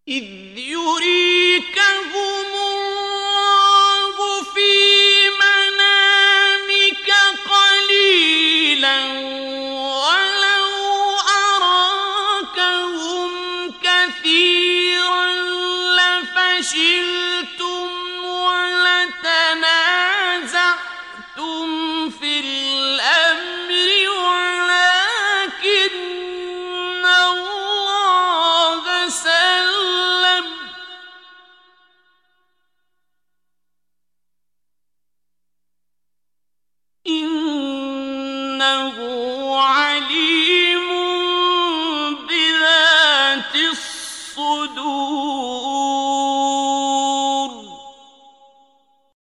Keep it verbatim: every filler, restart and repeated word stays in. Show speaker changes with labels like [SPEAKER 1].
[SPEAKER 1] إذ يريكهم الله في منامك قليلا ولو أراكهم كثيرا لفشلتم ولتنازعتم في الأمر ولكن الله سلم إنه